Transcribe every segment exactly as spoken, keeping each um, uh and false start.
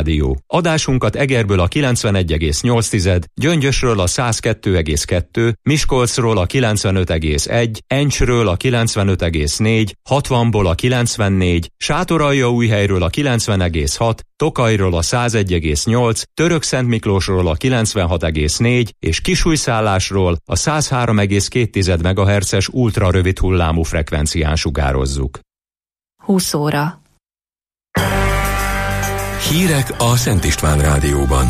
Rádió. Adásunkat Egerből a kilencvenegy egész nyolc, Gyöngyösről a száz kettő egész kettő, Miskolcról a kilencvenöt egész egy, Encsről a kilencvenöt egész négy, hatvanból a kilencvennégy, Sátoraljaújhelyről a kilencven egész hat, Tokajról a száz egy egész nyolc, Törökszentmiklósról a kilencvenhat egész négy és Kisújszállásról a száz három egész két megahertzes ultra rövid hullámú frekvencián sugározzuk. húsz óra. Hírek a Szent István Rádióban.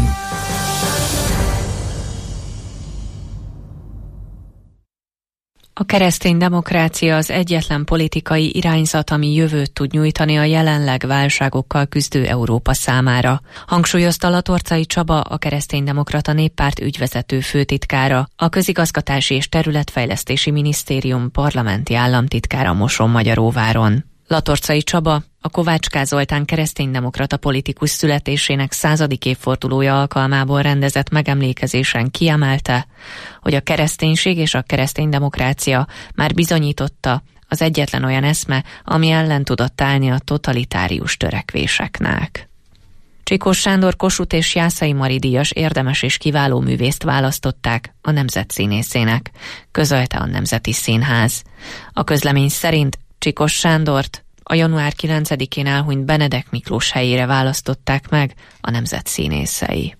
A keresztény demokrácia az egyetlen politikai irányzat, ami jövőt tud nyújtani a jelenleg válságokkal küzdő Európa számára, hangsúlyozta Latorcai Csaba, a Kereszténydemokrata Néppárt ügyvezető főtitkára, a Közigazgatási és Területfejlesztési Minisztérium parlamenti államtitkára Mosonmagyaróváron. Latorcai Csaba a Kovács K. Zoltán kereszténydemokrata politikus születésének századik évfordulója alkalmából rendezett megemlékezésen kiemelte, hogy a kereszténység és a kereszténydemokrácia már bizonyította az egyetlen olyan eszme, ami ellen tudott állni a totalitárius törekvéseknek. Csikós Sándor Kossuth és Jászai Mari díjas érdemes és kiváló művészt választották a nemzet színészének, közölte a Nemzeti Színház. A közlemény szerint Csikós Sándort a január kilencedikén elhunyt Benedek Miklós helyére választották meg a nemzet színészei.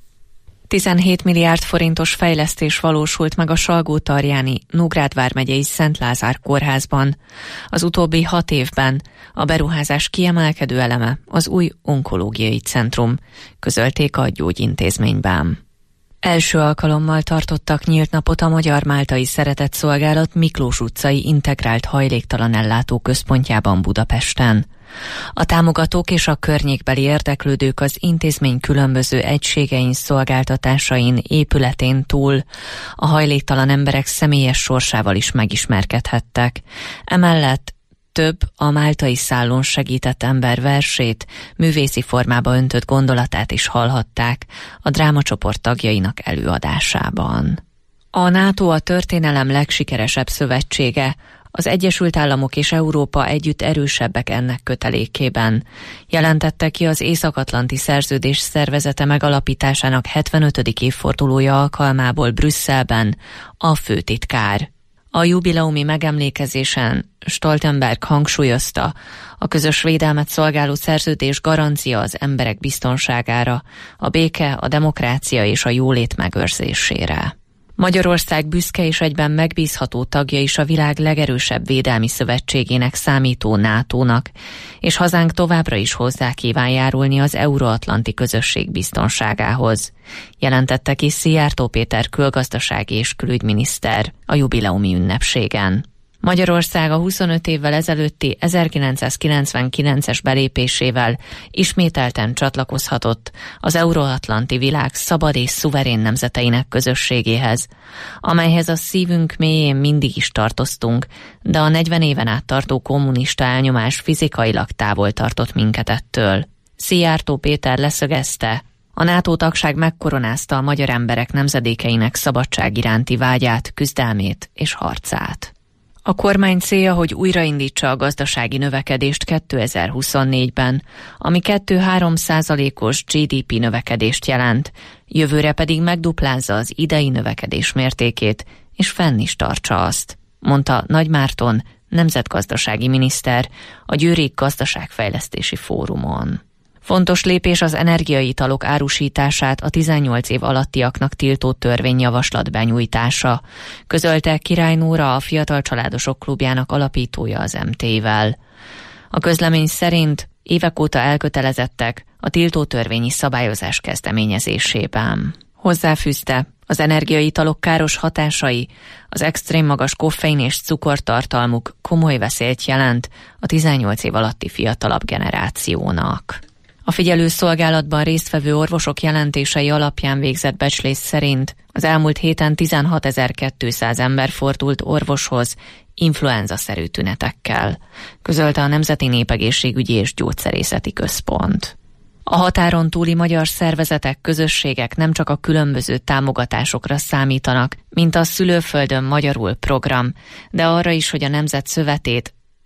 tizenhét milliárd forintos fejlesztés valósult meg a Salgótarjáni Nógrád vármegyei Szent Lázár kórházban. Az utóbbi hat évben a beruházás kiemelkedő eleme az új onkológiai centrum, közölték a gyógyintézményben. Első alkalommal tartottak nyílt napot a Magyar-Máltai Szeretetszolgálat Miklós utcai integrált hajléktalan ellátó központjában Budapesten. A támogatók és a környékbeli érdeklődők az intézmény különböző egységein, szolgáltatásain, épületén túl a hajléktalan emberek személyes sorsával is megismerkedhettek. Emellett több a máltai szállón segített ember versét, művészi formába öntött gondolatát is hallhatták a drámacsoport tagjainak előadásában. A NATO a történelem legsikeresebb szövetsége, az Egyesült Államok és Európa együtt erősebbek ennek kötelékében, jelentette ki az Észak-Atlanti Szerződés Szervezete megalapításának hetvenötödik évfordulója alkalmából Brüsszelben a főtitkár. A jubileumi megemlékezésen Stoltenberg hangsúlyozta, a közös védelmet szolgáló szerződés garancia az emberek biztonságára, a béke, a demokrácia és a jólét megőrzésére. Magyarország büszke és egyben megbízható tagja is a világ legerősebb védelmi szövetségének számító nátónak, és hazánk továbbra is hozzá kíván járulni az euróatlanti közösség biztonságához, jelentette ki Szijjártó Péter külgazdasági és külügyminiszter a jubileumi ünnepségen. Magyarország a huszonöt évvel ezelőtti ezerkilencszázkilencvenkilences belépésével ismételten csatlakozhatott az euróatlanti világ szabad és szuverén nemzeteinek közösségéhez, amelyhez a szívünk mélyén mindig is tartoztunk, de a negyven éven át tartó kommunista elnyomás fizikailag távol tartott minket ettől. Szijjártó Péter leszögezte, a NATO tagság megkoronázta a magyar emberek nemzedékeinek szabadság iránti vágyát, küzdelmét és harcát. A kormány célja, hogy újraindítsa a gazdasági növekedést kétezer-huszonnégyben, ami kettő-három százalékos gé dé pé növekedést jelent, jövőre pedig megduplázza az idei növekedés mértékét, és fenn is tartsa azt, mondta Nagy Márton, nemzetgazdasági miniszter a Győri Gazdaságfejlesztési Fórumon. Fontos lépés az energiaitalok árusítását a tizennyolc év alattiaknak tiltó törvényjavaslat benyújtása, közölte Király Nóra, a Fiatal Családosok Klubjának alapítója az em té-vel. A közlemény szerint évek óta elkötelezettek a tiltó törvényi szabályozás kezdeményezésében. Hozzáfűzte, az energiaitalok káros hatásai, az extrém magas koffein és cukortartalmuk komoly veszélyt jelent a tizennyolc év alatti fiatalabb generációnak. A figyelőszolgálatban résztvevő orvosok jelentései alapján végzett becslés szerint az elmúlt héten tizenhatezer-kétszáz ember fordult orvoshoz influenza-szerű tünetekkel, közölte a Nemzeti Népegészségügyi és Gyógyszerészeti Központ. A határon túli magyar szervezetek, közösségek nem csak a különböző támogatásokra számítanak, mint a Szülőföldön magyarul program, de arra is, hogy a nemzet szövetét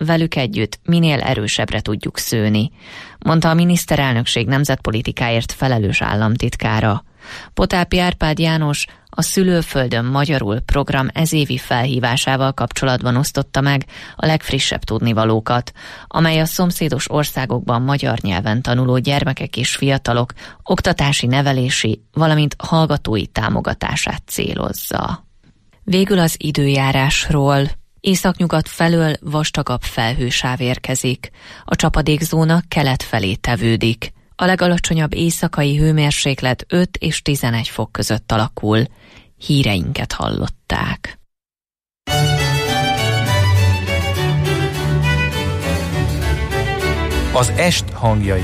velük együtt minél erősebbre tudjuk szőni, mondta a miniszterelnökség nemzetpolitikáért felelős államtitkára. Potápi Árpád János a Szülőföldön magyarul program ezévi felhívásával kapcsolatban osztotta meg a legfrissebb tudnivalókat, amely a szomszédos országokban magyar nyelven tanuló gyermekek és fiatalok oktatási, nevelési, valamint hallgatói támogatását célozza. Végül az időjárásról. Északnyugat felől vastagabb felhősáv érkezik. A csapadékzóna kelet felé tevődik. A legalacsonyabb éjszakai hőmérséklet öt és tizenegy fok között alakul. Híreinket hallották. Az est hangjai.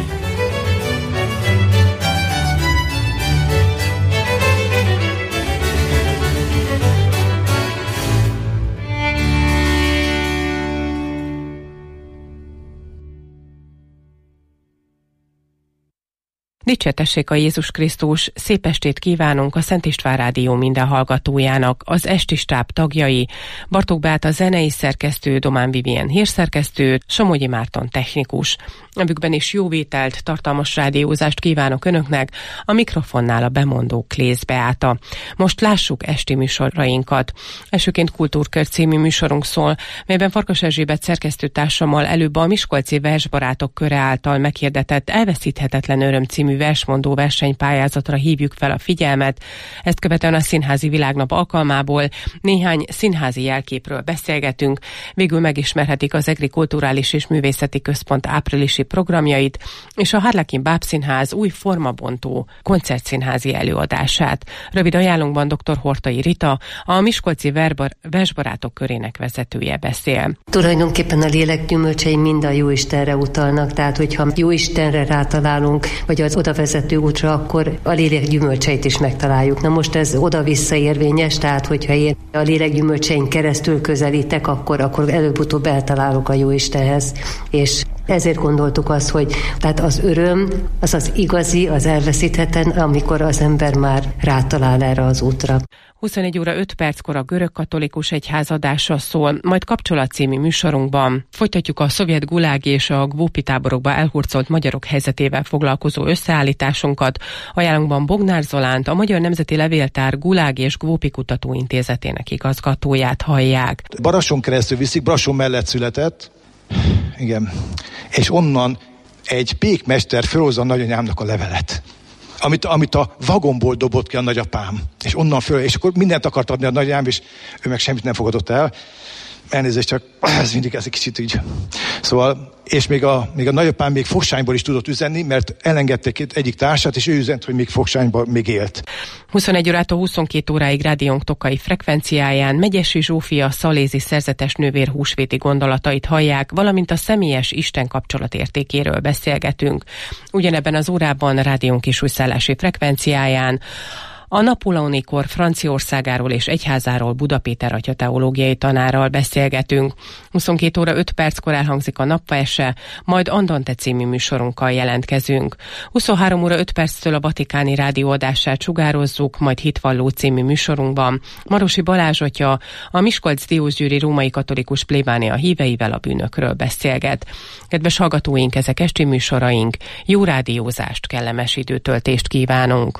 Dicsértessék a Jézus Krisztus, szép estét kívánunk a Szent István Rádió minden hallgatójának, az esti stáb tagjai, Bartók Beáta zenei szerkesztő, Domán Vivien hírszerkesztő, Somogyi Márton technikus. Nevükben is jó vételt, tartalmas rádiózást kívánok önöknek, a mikrofonnál a bemondó Klész Beáta. Most lássuk esti műsorainkat. Elsőként Kultúrkör című műsorunk szól, melyben Farkas Erzsébet szerkesztőtársammal előbb a Miskolci Versbarátok köre által meghirdetett Elveszíthetetlen öröm című versmondó versenypályázatra hívjuk fel a figyelmet. Ezt követően a Színházi Világnap alkalmából néhány színházi jelképről beszélgetünk. Végül megismerhetik az Egri Kulturális és Művészeti Központ áprilisi programjait és a Harlekin Bábszínház új formabontó koncertszínházi előadását. Rövid ajánlónkban dr. Hortai Rita, a Miskolci Versbarátok körének vezetője beszél. Tulajdonképpen a lélek gyümölcsei mind a Jóistenre utalnak, tehát hogyha Jóistenre rátalálunk, vagy az oda vezető útra, akkor a lélek gyümölcseit is megtaláljuk. Na most ez oda-vissza érvényes, tehát hogyha én a lélek gyümölcsein keresztül közelítek, akkor, akkor előbb-utóbb eltalálok a Jóistenhez. És ezért gondoltuk azt, hogy tehát az öröm, az az igazi, az elveszíthetetlen, amikor az ember már rátalál erre az útra. huszonegy óra öt perckor a Görög Katolikus Egyház adása szól, majd Kapcsolat című műsorunkban folytatjuk a szovjet gulág és a gvópi táborokba elhurcolt magyarok helyzetével foglalkozó összeállításunkat. Ajánlunkban Bognár Zolánt, a Magyar Nemzeti Levéltár Gulág és Gvópi Kutatóintézetének igazgatóját hallják. Barasson keresztül viszik, Brassón mellett született, igen, és onnan egy pékmester fölhozza a nagyanyámnak a levelet, amit, amit a vagomból dobott ki a nagyapám, és onnan föl, és akkor mindent akart adni a nagyanyám, és ő meg semmit nem fogadott el. Elnézést, csak ez mindig ez egy kicsit így. Szóval, és még a, még a nagyapám még Fogsányból is tudott üzenni, mert elengedtek egyik társát, és ő üzent, hogy még Fogsányban még élt. huszonegy órától huszonkét óráig rádiónk tokai frekvenciáján Megyesi Zsófia szalézi szerzetes nővér húsvéti gondolatait hallják, valamint a személyes Isten kapcsolat értékéről beszélgetünk. Ugyanebben az órában rádiónk is újszállási frekvenciáján a napóleoni kor Franciaországáról és egyházáról Buda Péter atya teológiai tanárral beszélgetünk. huszonkét óra öt perckor elhangzik a napverse, majd Andante című műsorunkkal jelentkezünk. huszonhárom óra öt perctől a Vatikáni rádióadását sugározzuk, majd Hitvalló című műsorunkban Marosi Balázs atya, a Miskolc Diósgyőri római katolikus plébánia híveivel a bűnökről beszélget. Kedves hallgatóink, ezek esti műsoraink, jó rádiózást, kellemes időtöltést kívánunk!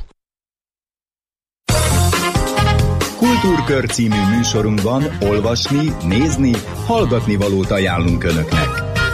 Kultúrkör című műsorunkban olvasni, nézni, hallgatni valót ajánlunk Önöknek.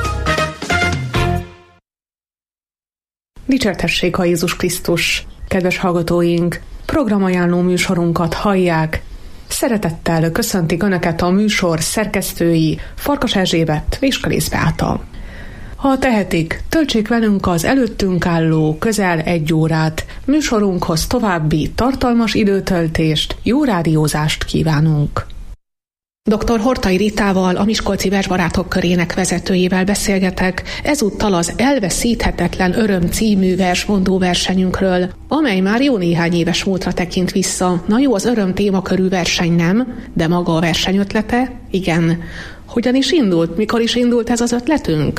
Dicsértessék a Jézus Krisztus! Kedves hallgatóink, programajánló műsorunkat hallják. Szeretettel köszöntik Önöket a műsor szerkesztői Farkas Erzsébet és Klész Beáta. Ha tehetik, töltsék velünk az előttünk álló közel egy órát. Műsorunkhoz további tartalmas időtöltést, jó rádiózást kívánunk. doktor Hortai Ritával, a Miskolci Versbarátok körének vezetőjével beszélgetek, ezúttal az Elveszíthetetlen öröm című versmondó versenyünkről, amely már jó néhány éves múltra tekint vissza. Na jó, az öröm témakörű verseny nem, de maga a verseny ötlete, igen. Hogyan is indult, mikor is indult ez az ötletünk?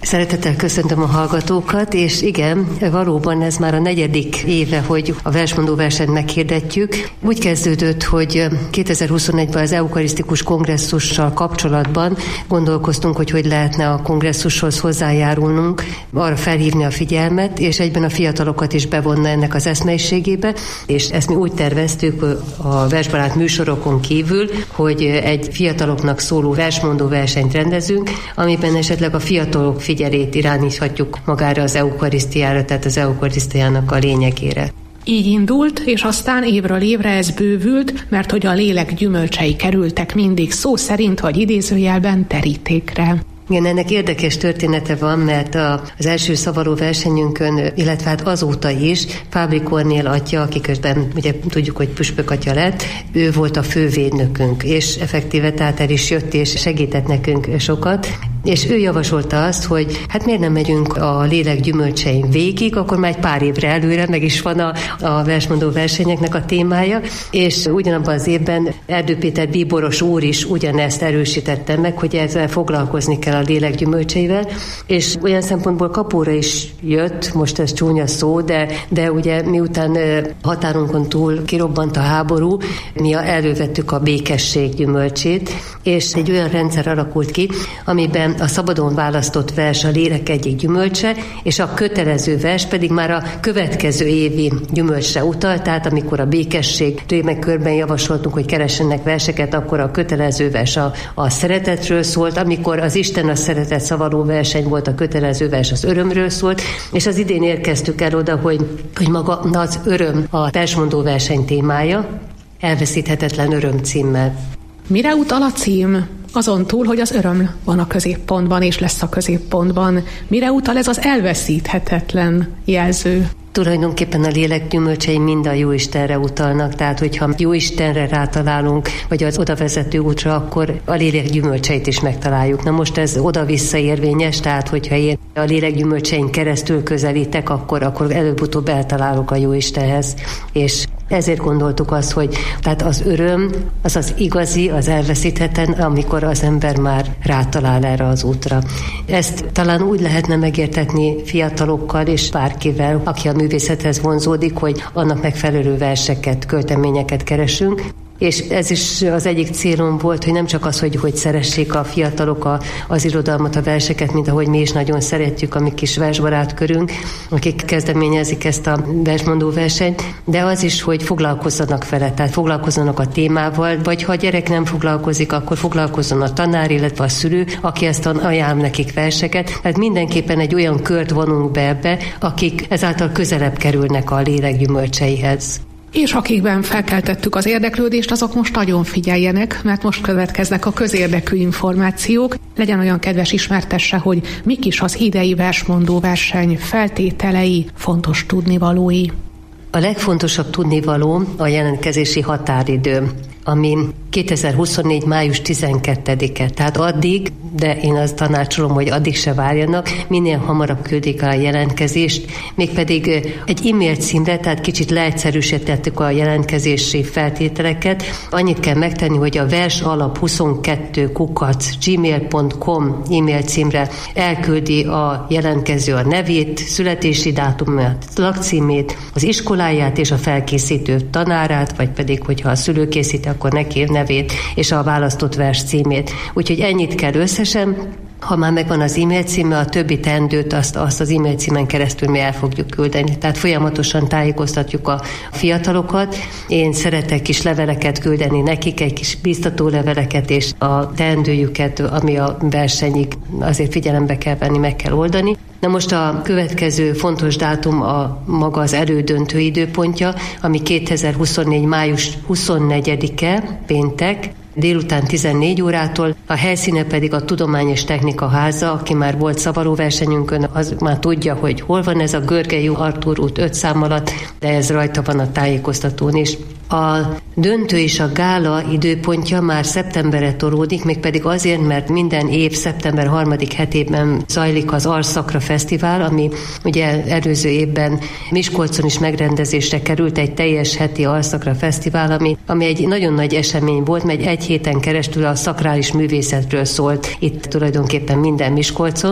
Szeretettel köszöntöm a hallgatókat, és igen, valóban ez már a negyedik éve, hogy a versmondó versenyt meghirdetjük. Úgy kezdődött, hogy kétezer-huszonegyben az eukarisztikus kongresszussal kapcsolatban gondolkoztunk, hogy hogy lehetne a kongresszushoz hozzájárulnunk, arra felhívni a figyelmet, és egyben a fiatalokat is bevonna ennek az eszmeiségébe, és ezt mi úgy terveztük a Versbarát műsorokon kívül, hogy egy fiataloknak szóló versmondó versenyt rendezünk, amiben esetleg a fiatalok figyelét irányíthatjuk magára az eukarisztiára, tehát az eukarisztiának a lényegére. Így indult, és aztán évről évre ez bővült, mert hogy a lélek gyümölcsei kerültek mindig szó szerint vagy idézőjelben terítékre. Igen, ennek érdekes története van, mert az első szavaló versenyünkön, illetve hát azóta is Fábri Kornél atya, aki közben ugye tudjuk, hogy püspök atya lett, ő volt a fővédnökünk, és effektíve tehát el is jött és segített nekünk sokat, és ő javasolta azt, hogy hát miért nem megyünk a lélek gyümölcsein végig, akkor már egy pár évre előre meg is van a, a versmondó versenyeknek a témája, és ugyanabban az évben Erdő Péter bíboros úr is ugyanezt erősítette meg, hogy ezzel foglalkozni kell a lélek gyümölcseivel, és olyan szempontból kapóra is jött, most ez csúnya szó, de, de ugye miután határunkon túl kirobbant a háború, mi elővettük a békesség gyümölcsét, és egy olyan rendszer alakult ki, amiben a szabadon választott vers a lélek egyik gyümölcse, és a kötelező vers pedig már a következő évi gyümölcsre utal, tehát amikor a békesség témakörben javasoltunk, hogy keressenek verseket, akkor a kötelező vers a, a szeretetről szólt, amikor az Isten a szeretet szavaló verseny volt, a kötelező vers az örömről szólt, és az idén érkeztük el oda, hogy, hogy maga az öröm a versmondó verseny témája, elveszíthetetlen öröm címmel. Mire utal a cím? Azon túl, hogy az öröm van a középpontban és lesz a középpontban. Mire utal ez az elveszíthetetlen jelző? Tulajdonképpen a lélek gyümölcsei mind a Jóistenre utalnak, tehát hogyha Jóistenre rátalálunk, vagy az oda vezető útra, akkor a lélek gyümölcseit is megtaláljuk. Na most ez oda-vissza érvényes, tehát hogyha én a lélek gyümölcsein keresztül közelítek, akkor, akkor előbb-utóbb eltalálok a Jóistenhez, és ezért gondoltuk azt, hogy tehát az öröm, az az igazi, az elveszíthetetlen, amikor az ember már rátalál erre az útra. Ezt talán úgy lehetne megértetni fiatalokkal és bárkivel, aki a művészethez vonzódik, hogy annak megfelelő verseket, költeményeket keresünk, és ez is az egyik célom volt, hogy nem csak az, hogy, hogy szeressék a fiatalok a, az irodalmat, a verseket, mint ahogy mi is nagyon szeretjük, a mi kis versbarát körünk, akik kezdeményezik ezt a versmondó versenyt, de az is, hogy foglalkozzanak vele, tehát foglalkozzanak a témával, vagy ha a gyerek nem foglalkozik, akkor foglalkozzon a tanár, illetve a szülő, aki ezt ajánl nekik verseket. Tehát mindenképpen egy olyan kört vonunk be ebbe, akik ezáltal közelebb kerülnek a lélek gyümölcseihez. És akikben felkeltettük az érdeklődést, azok most nagyon figyeljenek, mert most következnek a közérdekű információk. Legyen olyan kedves, ismertesse, hogy mik is az idei versmondó verseny feltételei, fontos tudnivalói. A legfontosabb tudnivaló a jelentkezési határidő, ami kétezer-huszonnégy. május tizenkettedike. Tehát addig, de én azt tanácsolom, hogy addig se várjanak, minél hamarabb küldik a jelentkezést, mégpedig egy e-mail címre, tehát kicsit leegyszerűsítettük a jelentkezési feltételeket. Annyit kell megtenni, hogy a versalap huszonkettő kukac gmail pont com e-mail címre elküldi a jelentkező a nevét, születési dátumát, lakcímét, az iskoláját és a felkészítő tanárát, vagy pedig, hogyha a szülő készíti, akkor neki nevét és a választott vers címét. Úgyhogy ennyit kell összesen. Ha már megvan az e-mail címe, a többi teendőt azt, azt az e-mail címen keresztül mi el fogjuk küldeni. Tehát folyamatosan tájékoztatjuk a fiatalokat. Én szeretek kis leveleket küldeni nekik, egy kis biztató leveleket, és a teendőjüket, ami a versenyig azért figyelembe kell venni, meg kell oldani. Na most a következő fontos dátum a maga az elődöntő időpontja, ami kétezer-huszonnégy. május huszonnegyedike, péntek, délután tizennégy órától, a helyszíne pedig a Tudomány és Technika Háza, aki már volt szavalóversenyünkön, az már tudja, hogy hol van ez a Görgei Artúr út öt szám alatt, de ez rajta van a tájékoztatón is. A döntő és a gála időpontja már szeptemberre tolódik, mégpedig azért, mert minden év szeptember harmadik hetében zajlik az Arszakra Fesztivál, ami ugye előző évben Miskolcon is megrendezésre került, egy teljes heti Arszakra Fesztivál, ami, ami egy nagyon nagy esemény volt, mert egy héten keresztül a szakrális művészetről szólt itt tulajdonképpen minden Miskolcon.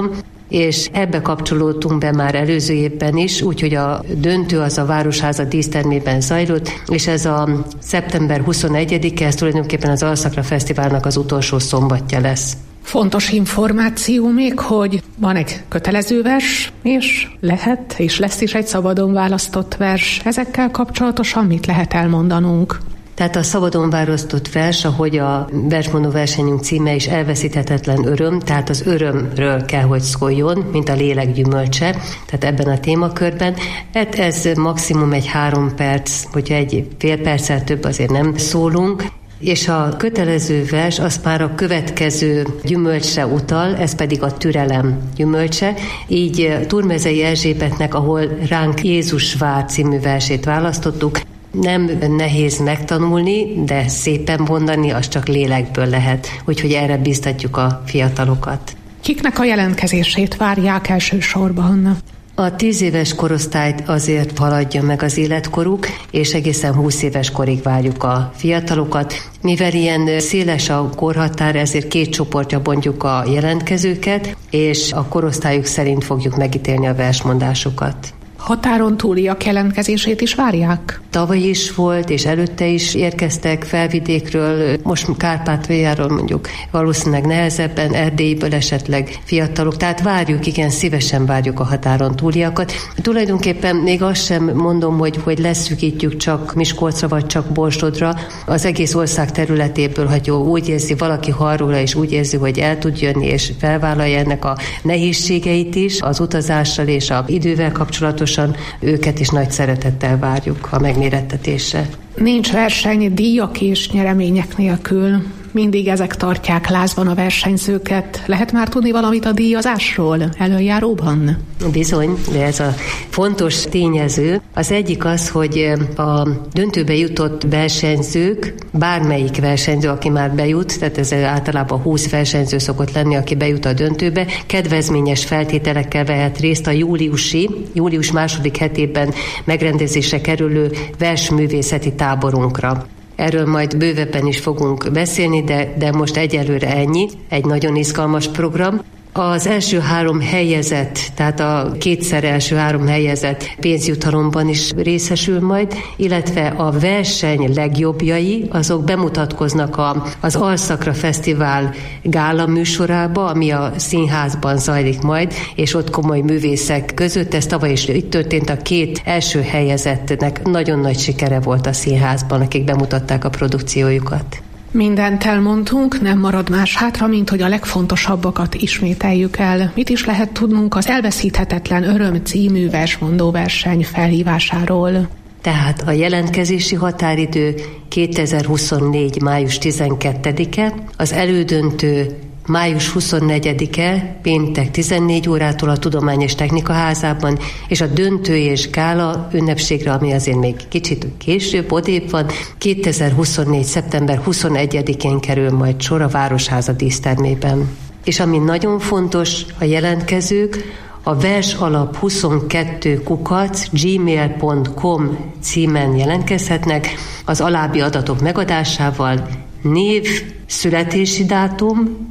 és ebbe kapcsolódtunk be már előző évben is, úgyhogy a döntő az a Városháza dísztermében zajlott, és ez a szeptember huszonegyedike, ez tulajdonképpen az Alszakra Fesztiválnak az utolsó szombatja lesz. Fontos információ még, hogy van egy kötelező vers, és lehet, és lesz is egy szabadon választott vers. Ezekkel kapcsolatosan mit lehet elmondanunk? Tehát a szabadon választott vers, ahogy a versmondó versenyünk címe is, elveszíthetetlen öröm, tehát az örömről kell, hogy szóljon, mint a lélek gyümölcse, tehát ebben a témakörben. Hát ez maximum egy három perc, hogyha egy fél perccel több azért nem szólunk, és a kötelező vers az már a következő gyümölcsre utal, ez pedig a türelem gyümölcse. Így Turmezei Erzsébetnek, ahol ránk Jézus vár című versét választottuk. Nem nehéz megtanulni, de szépen mondani, az csak lélekből lehet. Úgyhogy erre biztatjuk a fiatalokat. Kiknek a jelentkezését várják elsősorban? A tíz éves korosztályt azért haladja meg az életkoruk, és egészen húsz éves korig várjuk a fiatalokat. Mivel ilyen széles a korhatár, ezért két csoportja bontjuk a jelentkezőket, és a korosztályuk szerint fogjuk megítélni a versmondásokat. Határon túliak jelentkezését is várják? Tavaly is volt, és előtte is érkeztek Felvidékről, most Kárpátaljáról mondjuk valószínűleg nehezebben, Erdélyből esetleg fiatalok, tehát várjuk, igen, szívesen várjuk a határon túliakat. Tulajdonképpen még azt sem mondom, hogy, hogy leszűkítjük csak Miskolcra, vagy csak Borsodra, az egész ország területéből, hogy jó, úgy érzi, valaki hall róla, és úgy érzi, hogy el tud jönni, és felvállalja ennek a nehézségeit is, az utazással és az idővel kapcsolatos, őket is nagy szeretettel várjuk a megmérettetésre. Nincs verseny díjak és nyeremények nélkül. Mindig ezek tartják lázban a versenyzőket. Lehet már tudni valamit a díjazásról előjáróban? Bizony, de ez a fontos tényező. Az egyik az, hogy a döntőbe jutott versenyzők, bármelyik versenyző, aki már bejut, tehát ez általában húsz versenyző szokott lenni, aki bejut a döntőbe, kedvezményes feltételekkel vehet részt a júliusi, július második hetében megrendezésre kerülő versművészeti táborunkra. Erről majd bővebben is fogunk beszélni, de, de most egyelőre ennyi. Egy nagyon izgalmas program. Az első három helyezett, tehát a kétszer első három helyezett pénzjutalomban is részesül majd, illetve a verseny legjobbjai, azok bemutatkoznak a, az Alszakra Fesztivál gála műsorába, ami a színházban zajlik majd, és ott komoly művészek között, ez tavaly is itt történt, a két első helyezettnek nagyon nagy sikere volt a színházban, akik bemutatták a produkciójukat. Mindent elmondtunk, nem marad más hátra, mint hogy a legfontosabbakat ismételjük el. Mit is lehet tudnunk az Elveszíthetetlen öröm című versmondó verseny felhívásáról? Tehát a jelentkezési határidő kétezer-huszonnégy. május tizenkettedike, az elődöntő május huszonnegyedike, péntek tizennégy órától a Tudományos Technikaházában, és a döntő és gála ünnepségre, ami azért még kicsit később, odébb van, kétezer-huszonnégy. szeptember huszonegyedikén kerül majd sor a Városháza dísztermében. És ami nagyon fontos, a jelentkezők a versalap huszonkettő kukac gmail pont com címen jelentkezhetnek az alábbi adatok megadásával: név, születési dátum,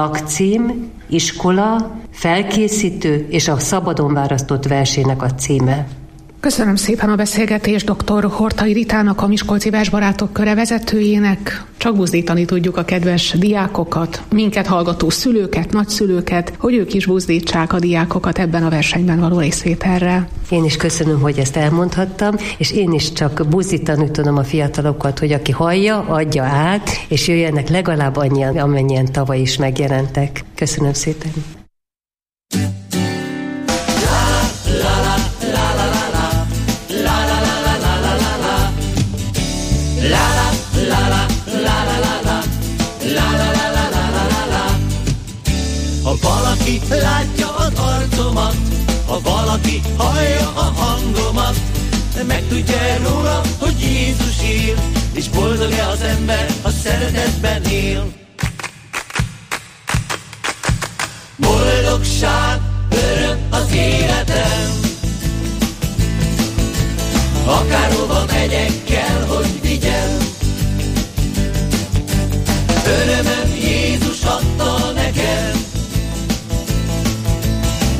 lakcím, iskola, felkészítő és a szabadon választott versének a címe. Köszönöm szépen a beszélgetést dr. Horthy Ritának, a Miskolci Versbarátok köre vezetőjének. Csak buzdítani tudjuk a kedves diákokat, minket hallgató szülőket, nagyszülőket, hogy ők is buzdítsák a diákokat ebben a versenyben való részvételre. Én is köszönöm, hogy ezt elmondhattam, és én is csak buzdítani tudom a fiatalokat, hogy aki hallja, adja át, és jöjjenek legalább annyian, amennyien tavaly is megjelentek. Köszönöm szépen. Ha valaki látja az arcomat, ha valaki hallja a hangomat, megtudja róla, hogy Jézus él, és boldog-e az ember, ha szeretetben él. Boldogság, öröm az életem, akárhova megyek, kell, hogy vigyem. Örömöm Jézus adta nekem,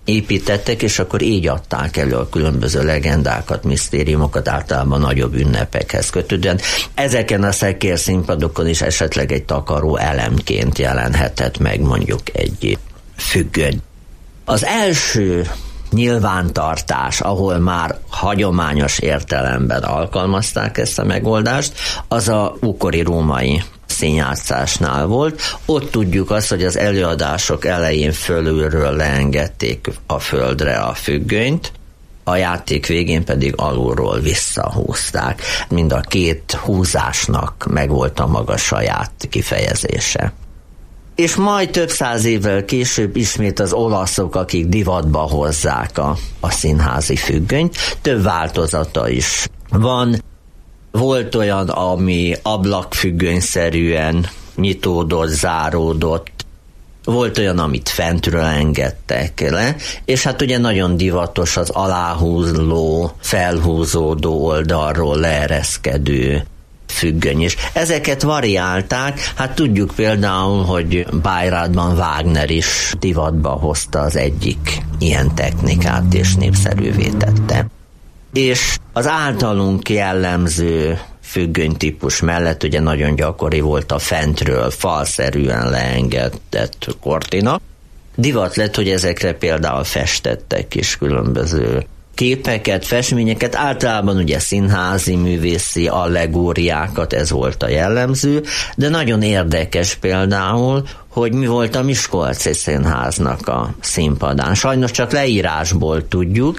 építettek, és akkor így adták elő a különböző legendákat, misztériumokat, általában nagyobb ünnepekhez kötődően. Ezeken a szekérszínpadokon is esetleg egy takaró elemként jelenhetett meg mondjuk egy függöny. Az első nyilvántartás, ahol már hagyományos értelemben alkalmazták ezt a megoldást, az a ókori római színjátszásnál volt. Ott tudjuk azt, hogy az előadások elején fölülről leengedték a földre a függönyt, a játék végén pedig alulról visszahúzták. Mind a két húzásnak megvolt a maga saját kifejezése. És majd több száz évvel később ismét az olaszok, akik divatba hozzák a, a színházi függönyt. Több változata is van. Volt olyan, ami ablakfüggönyszerűen nyitódott, záródott, volt olyan, amit fentről engedtek le, és hát ugye nagyon divatos az aláhúzló, felhúzódó oldalról leereszkedő függöny is. Ezeket variálták, hát tudjuk például, hogy Bayreuthban Wagner is divatba hozta az egyik ilyen technikát, és népszerűvé tette. És az általunk jellemző függönytípus mellett ugye nagyon gyakori volt a fentről falszerűen leengedett kortina. Divat lett, hogy ezekre például festettek is különböző képeket, festményeket, általában ugye színházi, művészi allegóriákat, ez volt a jellemző, de nagyon érdekes például, hogy mi volt a Miskolci Színháznak a színpadán. Sajnos csak leírásból tudjuk.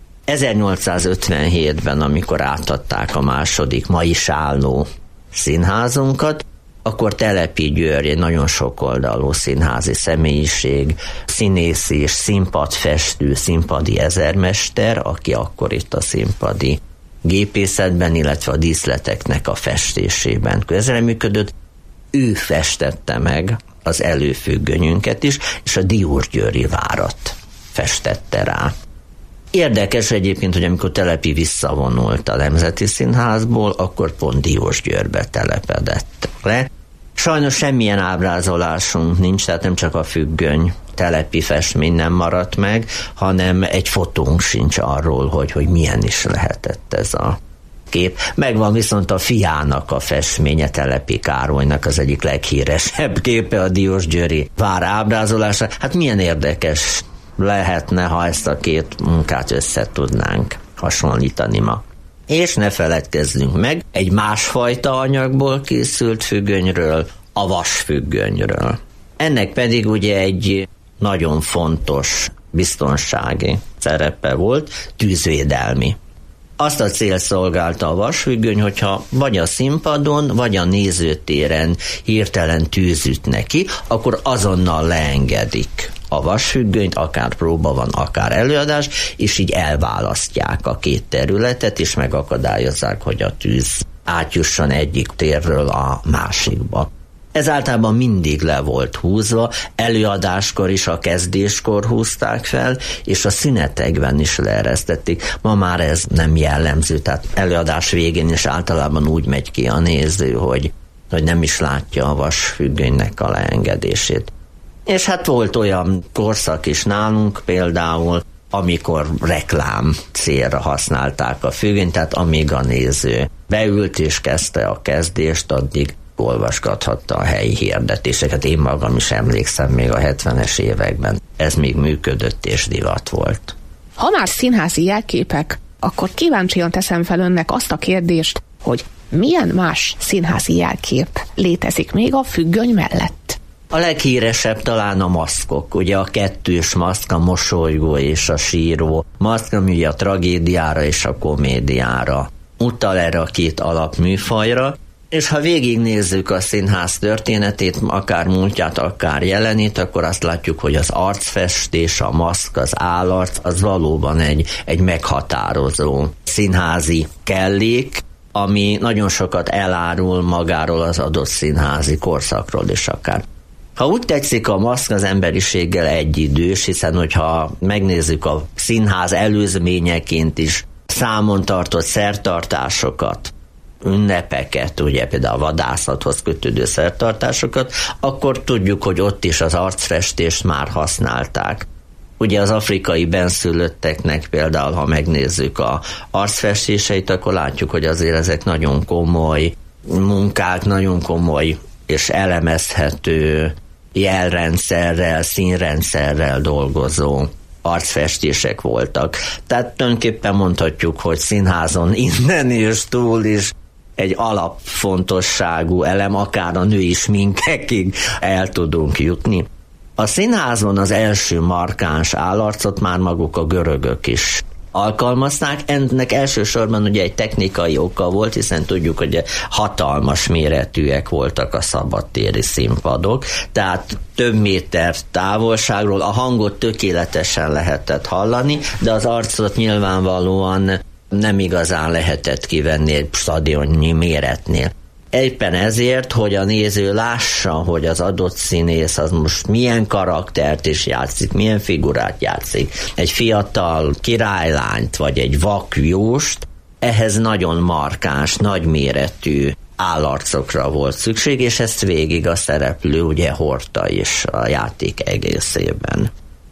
ezernyolcszázötvenhétben, amikor átadták a második, ma is álló színházunkat, akkor Telepi György, egy nagyon sokoldalú színházi személyiség, színész és színpadfestő, színpadi ezermester, aki akkor itt a színpadi gépészetben, illetve a díszleteknek a festésében közreműködött. Ő festette meg az előfüggönyünket is, és a Diósgyőri várat festette rá. Érdekes egyébként, hogy amikor Telepi visszavonult a Nemzeti Színházból, akkor pont Diósgyőrbe telepedett le. Sajnos semmilyen ábrázolásunk nincs, tehát nem csak a függöny, Telepi festmény nem maradt meg, hanem egy fotónk sincs arról, hogy, hogy milyen is lehetett ez a kép. Megvan viszont a fiának a festménye, Telepi Károlynak az egyik leghíresebb képe, a Diósgyőri vár ábrázolása. Hát milyen érdekes lehetne, ha ezt a két munkát össze tudnánk hasonlítani ma. És ne feledkezzünk meg egy másfajta anyagból készült függönyről, a vasfüggönyről. Ennek pedig ugye egy nagyon fontos biztonsági szerepe volt, tűzvédelmi. Azt a cél szolgálta a vasfüggöny, hogyha vagy a színpadon, vagy a nézőtéren hirtelen tűz üt neki, akkor azonnal leengedik a vasfüggönyt, akár próba van, akár előadás, és így elválasztják a két területet, és megakadályozzák, hogy a tűz átjusson egyik térről a másikba. Ez általában mindig le volt húzva, előadáskor is, a kezdéskor húzták fel, és a szünetekben is leeresztették. Ma már ez nem jellemző, tehát előadás végén is általában úgy megy ki a néző, hogy, hogy nem is látja a vasfüggönynek a leengedését. És hát volt olyan korszak is nálunk például, amikor reklám célra használták a függönyt, tehát amíg a néző beült és kezdte a kezdést, addig olvasgathatta a helyi hirdetéseket. Én magam is emlékszem, még a hetvenes években ez még működött és divat volt. Ha már színházi jelképek, akkor kíváncsian teszem fel önnek azt a kérdést, hogy milyen más színházi jelkép létezik még a függöny mellett? A leghíresebb talán a maszkok, ugye a kettős maszk, a mosolygó és a síró maszk, ami ugye a tragédiára és a komédiára utal, erre a két alapműfajra, és ha végignézzük a színház történetét, akár múltját, akár jelenét, akkor azt látjuk, hogy az arcfestés, a maszk, az állarc, az valóban egy, egy meghatározó színházi kellék, ami nagyon sokat elárul magáról az adott színházi korszakról is akár. Ha úgy tetszik, a maszk az emberiséggel egyidős, hiszen hogyha megnézzük a színház előzményeként is számon tartott szertartásokat, ünnepeket, ugye például a vadászathoz kötődő szertartásokat, akkor tudjuk, hogy ott is az arcfestést már használták. Ugye az afrikai benszülötteknek például, ha megnézzük a arcfestéseit, akkor látjuk, hogy azért ezek nagyon komoly munkák, nagyon komoly és elemezhető jelrendszerrel, színrendszerrel dolgozó arcfestések voltak. Tehát tulajdonképpen mondhatjuk, hogy színházon innen és túl is egy alapfontosságú elem, akár a női sminkekig el tudunk jutni. A színházon az első markáns állarcot már maguk a görögök is alkalmazták. Ennek elsősorban ugye egy technikai oka volt, hiszen tudjuk, hogy hatalmas méretűek voltak a szabadtéri színpadok, tehát több méter távolságról a hangot tökéletesen lehetett hallani, de az arcot nyilvánvalóan nem igazán lehetett kivenni egy stadionnyi méretnél. Éppen ezért, hogy a néző lássa, hogy az adott színész az most milyen karaktert is játszik, milyen figurát játszik, egy fiatal királylányt, vagy egy vakjóst, ehhez nagyon markáns, nagyméretű állarcokra volt szükség, és ezt végig a szereplő ugye hordta is a játék egészében.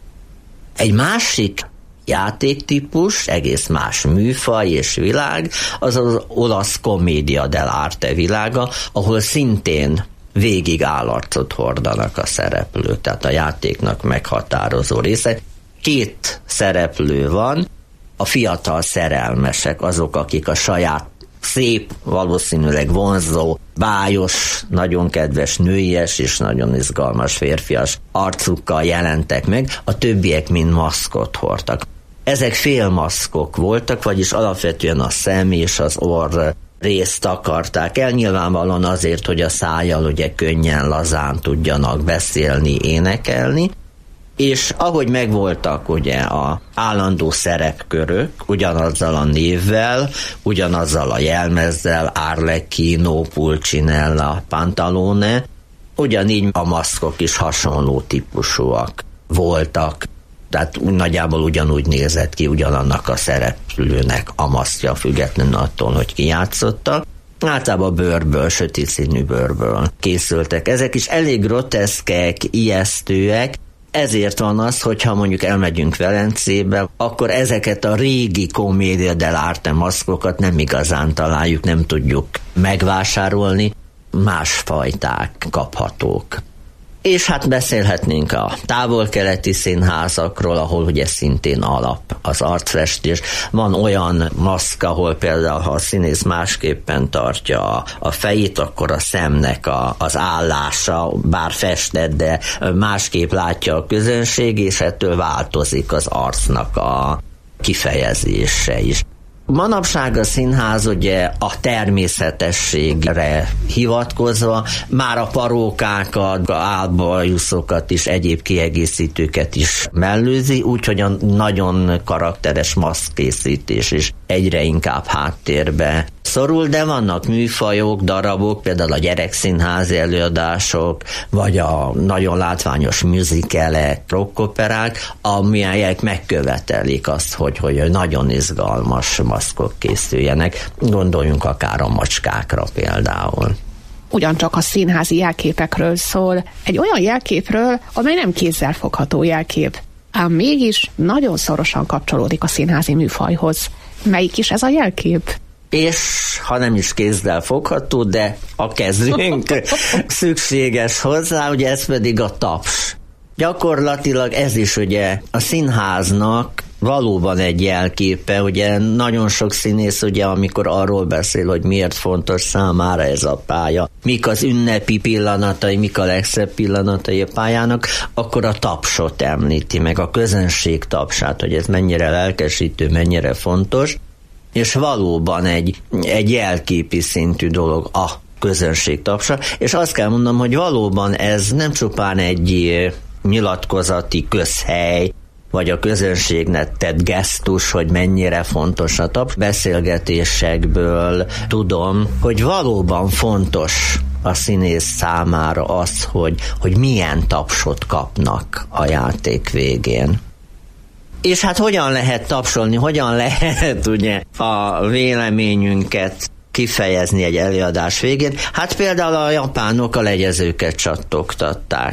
Egy másik játéktípus, egész más műfaj és világ, az az olasz commedia dell'arte világa, ahol szintén végig állarcot hordanak a szereplők, tehát a játéknak meghatározó része. Két szereplő van, a fiatal szerelmesek, azok, akik a saját szép, valószínűleg vonzó, bájos, nagyon kedves nőies és nagyon izgalmas férfias arcukkal jelentek meg, a többiek mind maszkot hordtak. Ezek félmaszkok voltak, vagyis alapvetően a szem és az orr részt akarták el, nyilvánvalóan azért, hogy a szájjal ugye könnyen, lazán tudjanak beszélni, énekelni, és ahogy megvoltak ugye a állandó szerepkörök, ugyanazzal a névvel, ugyanazzal a jelmezzel, Arlecchino, Pulcinella, Pantalone, ugyanígy a maszkok is hasonló típusúak voltak. Tehát nagyjából ugyanúgy nézett ki ugyanannak a szereplőnek a maszkja, függetlenül attól, hogy ki játszotta. Általában bőrből, sötét színű bőrből készültek. Ezek is elég groteszkek, ijesztőek, ezért van az, hogyha mondjuk elmegyünk Velencébe, akkor ezeket a régi commedia dell'arte maszkokat nem igazán találjuk, nem tudjuk megvásárolni, más fajták kaphatók. És hát beszélhetnénk a távol-keleti színházakról, ahol ugye szintén alap az arcfestés. Van olyan maszk, ahol például, ha a színész másképpen tartja a fejét, akkor a szemnek a, az állása, bár festett, de másképp látja a közönség, és ettől változik az arcnak a kifejezése is. Manapság a színház ugye a természetességre hivatkozva már a parókákat, a álbajuszokat is, egyéb kiegészítőket is mellőzi, úgyhogy a nagyon karakteres maszkkészítés is egyre inkább háttérbe szorul, de vannak műfajok, darabok, például a gyerekszínházi előadások, vagy a nagyon látványos musicalek, rockoperák, amelyek megkövetelik azt, hogy, hogy nagyon izgalmas maszkok készüljenek. Gondoljunk akár a macskákra például. Ugyancsak a színházi jelképekről szól, egy olyan jelképről, amely nem kézzel fogható jelkép, ám mégis nagyon szorosan kapcsolódik a színházi műfajhoz. Melyik is ez a jelkép? És ha nem is kézzel fogható, de a kezünk szükséges hozzá, ugye ez pedig a taps. Gyakorlatilag ez is ugye a színháznak valóban egy jelképe, ugye nagyon sok színész ugye, amikor arról beszél, hogy miért fontos számára ez a pálya, mik az ünnepi pillanatai, mik a legszebb pillanatai a pályának, akkor a tapsot említi, meg a közönség tapsát, hogy ez mennyire lelkesítő, mennyire fontos, és valóban egy, egy jelképi szintű dolog a közönség tapsa, és azt kell mondanom, hogy valóban ez nem csupán egy nyilatkozati közhely, vagy a közönségnek tett gesztus, hogy mennyire fontos a taps. Beszélgetésekből tudom, hogy valóban fontos a színész számára az, hogy, hogy milyen tapsot kapnak a játék végén. És hát hogyan lehet tapsolni, hogyan lehet ugye a véleményünket kifejezni egy előadás végén? Hát például a japánok a legyezőket csattogtatták.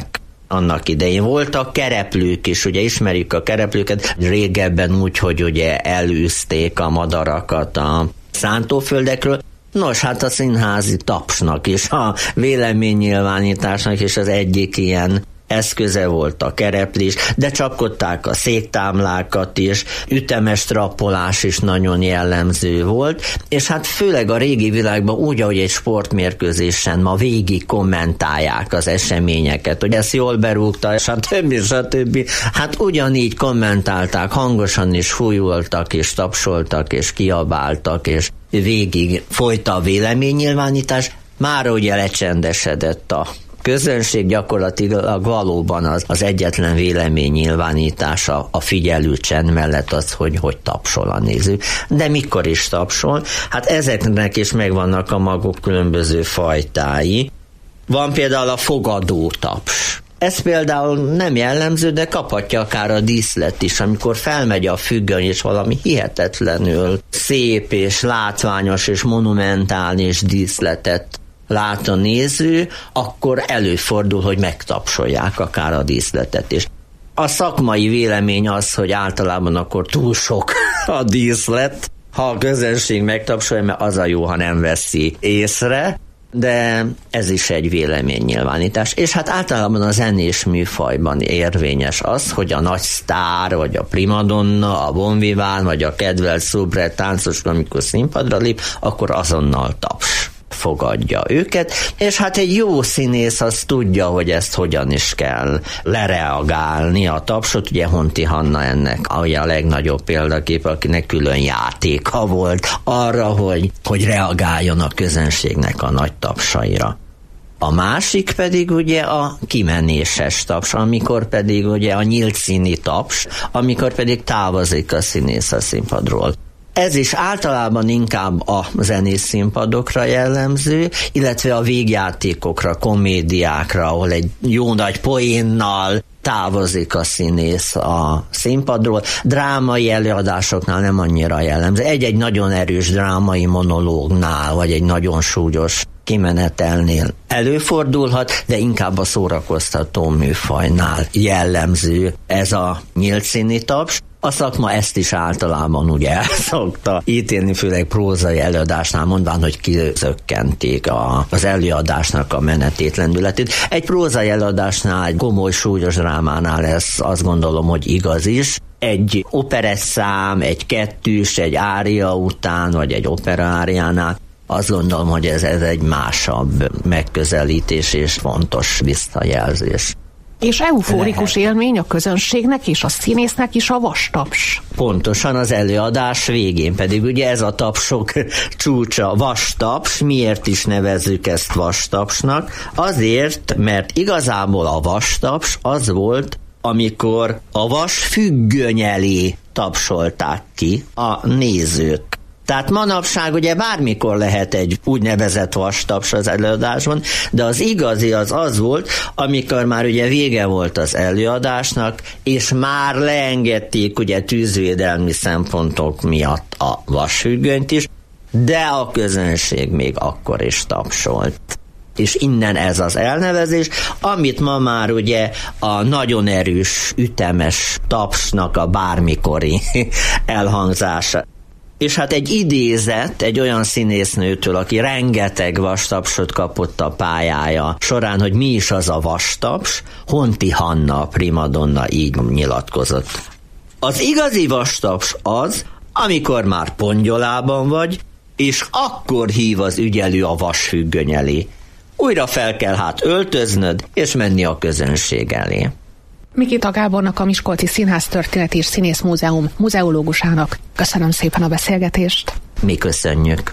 annak idején. Voltak kereplők is, ugye ismerjük a kereplőket, régebben úgy, hogy ugye elűzték a madarakat a szántóföldekről. Nos, hát a színházi tapsnak is, a véleménynyilvánításnak is az egyik ilyen eszköze volt a kereplés, de csapkodták a széktámlákat is, ütemes trappolás is nagyon jellemző volt, és hát főleg a régi világban úgy, ahogy egy sportmérkőzésen ma végig kommentálják az eseményeket, hogy ezt jól berúgta, stb. stb. Hát ugyanígy kommentálták, hangosan is fújoltak, és tapsoltak, és kiabáltak, és végig folyt a véleménynyilvánítás. Már ugye lecsendesedett a közönség, gyakorlatilag valóban az, az egyetlen vélemény nyilvánítása a figyelő csend mellett az, hogy, hogy tapsol a néző. De mikor is tapsol? Hát ezeknek is megvannak a maguk különböző fajtái. Van például a fogadó taps. Ez például nem jellemző, de kaphatja akár a díszlet is, amikor felmegy a függöny, és valami hihetetlenül szép és látványos és monumentális díszletet lát a néző, akkor előfordul, hogy megtapsolják akár a díszletet is. A szakmai vélemény az, hogy általában akkor túl sok a díszlet, ha a közönség megtapsolja, mert az a jó, ha nem veszi észre, de ez is egy véleménynyilvánítás. És hát általában a zenés műfajban érvényes az, hogy a nagy sztár, vagy a primadonna, a bonviván, vagy a kedvelt szubrett táncos, amikor színpadra lép, akkor azonnal taps fogadja őket, és hát egy jó színész az tudja, hogy ezt hogyan is kell lereagálni a tapsot. Ugye Honti Hanna ennek a legnagyobb példakép, akinek külön játéka volt arra, hogy, hogy reagáljon a közönségnek a nagy tapsaira. A másik pedig ugye a kimenéses taps, amikor pedig ugye a nyílt színi taps, amikor pedig távozik a színész a színpadról. Ez is általában inkább a zenész színpadokra jellemző, illetve a végjátékokra, komédiákra, ahol egy jó nagy poénnal távozik a színész a színpadról. Drámai előadásoknál nem annyira jellemző. Egy-egy nagyon erős drámai monológnál, vagy egy nagyon súlyos kimenetelnél előfordulhat, de inkább a szórakoztató műfajnál jellemző ez a nyílt színi taps. A szakma ezt is általában ugye el szokta ítélni, főleg prózai előadásnál, mondván, hogy kizökkenték a, az előadásnak a menetét, lendületét. Egy prózai előadásnál, egy komoly, súlyos drámánál ez azt gondolom, hogy igaz is. Egy operesszám, egy kettős, egy ária után, vagy egy opera áriánál azt gondolom, hogy ez, ez egy másabb megközelítés és fontos visszajelzés. És eufórikus lehet élmény a közönségnek és a színésznek is a vastaps. Pontosan, az előadás végén pedig ugye ez a tapsok csúcsa, vastaps. Miért is nevezzük ezt vastapsnak? Azért, mert igazából a vastaps az volt, amikor a vas függöny elé tapsolták ki a nézők. Tehát manapság ugye bármikor lehet egy úgynevezett vastaps az előadásban, de az igazi az az volt, amikor már ugye vége volt az előadásnak, és már leengedték ugye tűzvédelmi szempontok miatt a vasfüggönyt is, de a közönség még akkor is tapsolt. És innen ez az elnevezés, amit ma már ugye a nagyon erős, ütemes tapsnak a bármikori elhangzása. És hát egy idézet egy olyan színésznőtől, aki rengeteg vastapsot kapott a pályája során, hogy mi is az a vastaps, Honti Hanna, a primadonna így nyilatkozott. Az igazi vastaps az, amikor már pongyolában vagy, és akkor hív az ügyelő a vasfüggöny elé. Újra fel kell hát öltöznöd, és menni a közönség elé. Mikita Gábornak, a Miskolci Színház Történet és Színész Múzeum muzeológusának köszönöm szépen a beszélgetést. Mi köszönjük.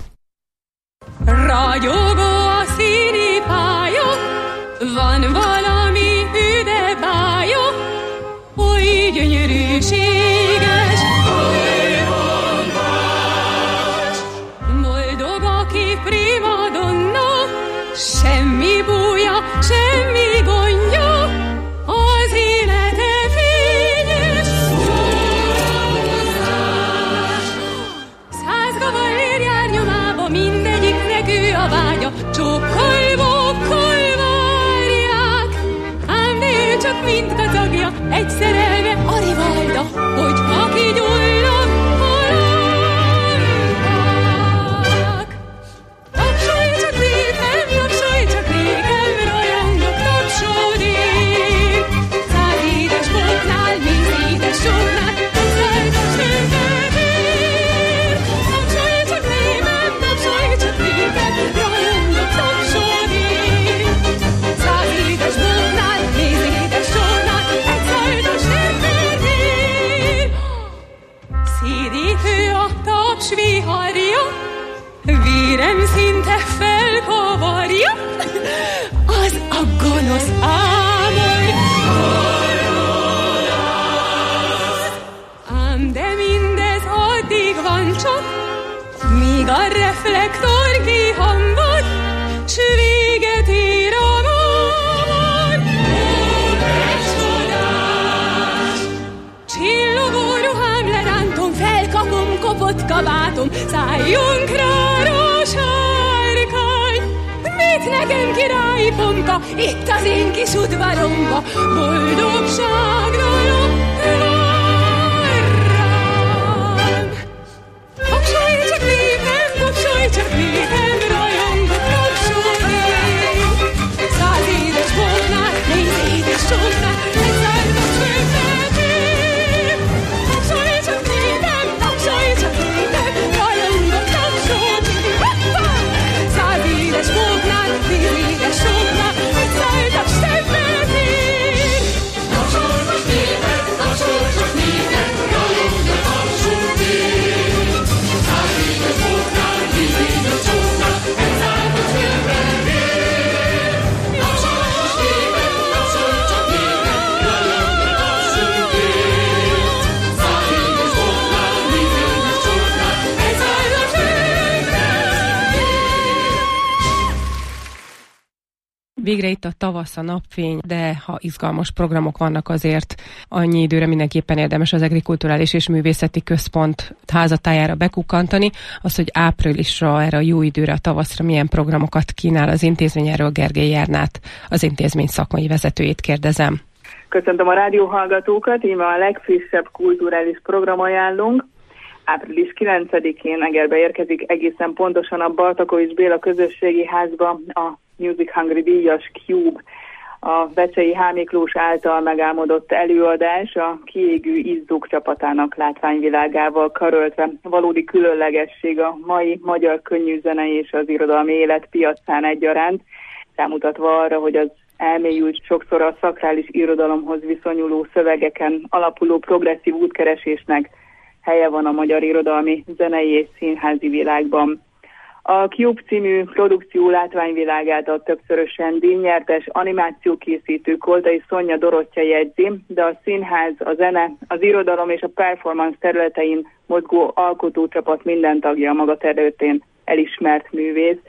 Ragyogó a színi pálya, van valami üde bája, oly gyönyörűséges, oly bombás. Boldog, aki primadonna, semmi búja, semmi gondja, az élete fényes szórakozás. Száz kavallér jár nyomába, mindegyiknek ő a vágya, csókkal, bokkal várják, ám de ő csak kabátom, szálljunk rá, rósárkány. Mit nekem királyi pompa, itt az én kis udvaromba, boldogságra lopjál rám. Tapsolj csak nékem, tapsolj csak nékem, rajongok, tapsolj. Száz édes volnál, négy édes csóknál, egy szárnyas főfeltém. Tapsolj csak nékem, tapsolj csak nékem, rajongok, tapsolj. Száz édes volnál, négy édes csóknál, egy szárnyas főfeltém. Tapsolj csak nékem, tapsolj csak nékem, rajongok, tapsolj. Száz édes volnál, négy édes csóknál, egy szárnyas főfeltém. Végre itt a tavasz, a napfény, de ha izgalmas programok vannak, azért annyi időre mindenképpen érdemes az Egri Kulturális és Művészeti Központ házatájára bekukkantani. Az, hogy áprilisra, erre a jó időre, a tavaszra milyen programokat kínál az intézmény, erről Gergely Járnát, az intézmény szakmai vezetőjét kérdezem. Köszöntöm a rádióhallgatókat, íme a legfrissebb kulturális programajánlónk. április kilencedikén Egerbe érkezik egészen pontosan a Bartakovics Béla Közösségi Házba a Music Hungry díjas Cube, a Becsei H. Miklós által megálmodott előadás a Kiégő Izzók csapatának látványvilágával karöltve. Valódi különlegesség a mai magyar könnyűzene és az irodalmi élet piacán egyaránt, rámutatva arra, hogy az elmélyült, sokszor a szakrális irodalomhoz viszonyuló szövegeken alapuló progresszív útkeresésnek helye van a magyar irodalmi, zenei és színházi világban. A Cube című produkció látványvilágát a többszörösen díjnyertes animációkészítő Koltai Szonya Dorottya jegyzi, de a színház, a zene, az irodalom és a performance területein mozgó alkotócsapat minden tagja a maga területén elismert művész.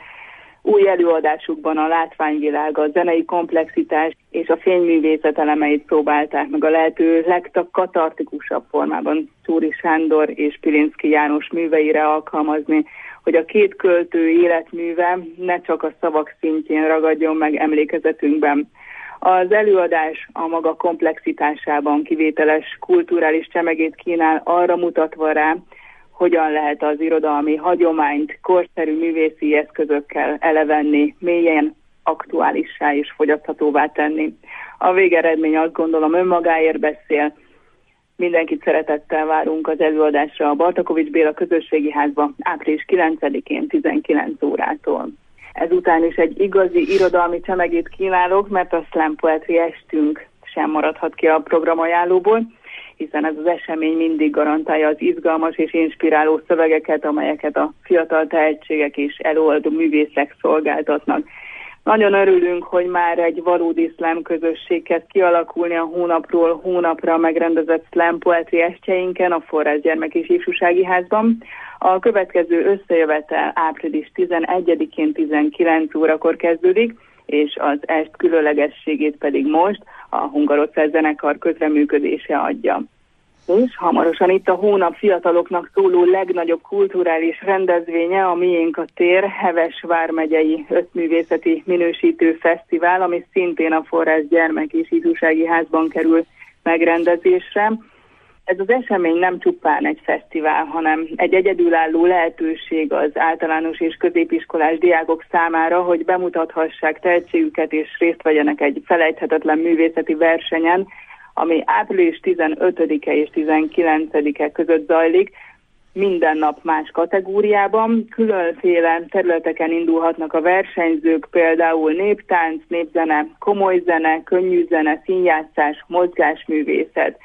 Új előadásukban a látványvilág, a zenei komplexitás és a fényművészet elemeit próbálták meg a lehető legkatartikusabb formában Czúri Sándor és Pilinszky János műveire alkalmazni, hogy a két költő életműve ne csak a szavak szintjén ragadjon meg emlékezetünkben. Az előadás a maga komplexitásában kivételes kulturális csemegét kínál, arra mutatva rá, hogyan lehet az irodalmi hagyományt korszerű művészi eszközökkel elevenni, mélyen aktuálissá és fogyaszthatóvá tenni. A végeredmény, azt gondolom, önmagáért beszél. Mindenkit szeretettel várunk az előadásra a Bartakovics Béla Közösségi Házba április kilencedikén tizenkilenc órától. Ezután is egy igazi irodalmi csemegét kínálok, mert a slam poetry estünk sem maradhat ki a programajánlóból, hiszen ez az esemény mindig garantálja az izgalmas és inspiráló szövegeket, amelyeket a fiatal tehetségek és előadó művészek szolgáltatnak. Nagyon örülünk, hogy már egy valódi slam közösség kezd kialakulni a hónapról hónapra megrendezett slam poetry estjeinken a Forrás Gyermek és Ifjúsági Házban. A következő összejövetel április tizenegyedikén tizenkilenc órakor kezdődik, és az est különlegességét pedig most a Hungarocell zenekar közreműködése adja. És hamarosan itt a hónap fiataloknak szóló legnagyobb kulturális rendezvénye, a Miénk a tér, Heves vármegyei összművészeti minősítő fesztivál, ami szintén a Forrás Gyermek és Ifjúsági Házban kerül megrendezésre. Ez az esemény nem csupán egy fesztivál, hanem egy egyedülálló lehetőség az általános és középiskolás diákok számára, hogy bemutathassák tehetségüket és részt vegyenek egy felejthetetlen művészeti versenyen, ami április tizenötödike és tizenkilencedike között zajlik, minden nap más kategóriában. Különféle területeken indulhatnak a versenyzők, például néptánc, népzene, komoly zene, könnyű zene, színjátszás, mozgásművészet.